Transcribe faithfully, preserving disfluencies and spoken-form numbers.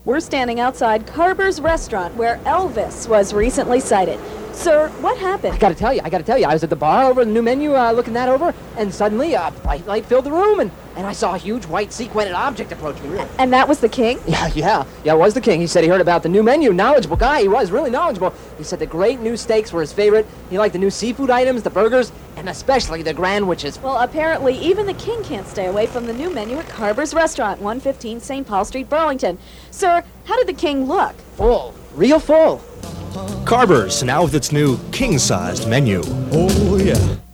We're standing outside Carber's restaurant where Elvis was recently sighted. Sir, what happened? I gotta tell you, I gotta tell you, I was at the bar over the new menu uh, looking that over, and suddenly a bright light filled the room, and, and I saw a huge white sequined object approach me. Really. And that was the king? Yeah, yeah, yeah, it was the king. He said he heard about the new menu. Knowledgeable guy, he was, really knowledgeable. He said the great new steaks were his favorite. He liked the new seafood items, the burgers, and especially the Grand Witches. Well, apparently even the king can't stay away from the new menu at Carber's restaurant, one fifteen Saint Paul Street, Burlington. Sir, how did the king look? Full, real full. Carber's, now with its new king-sized menu. Oh, yeah.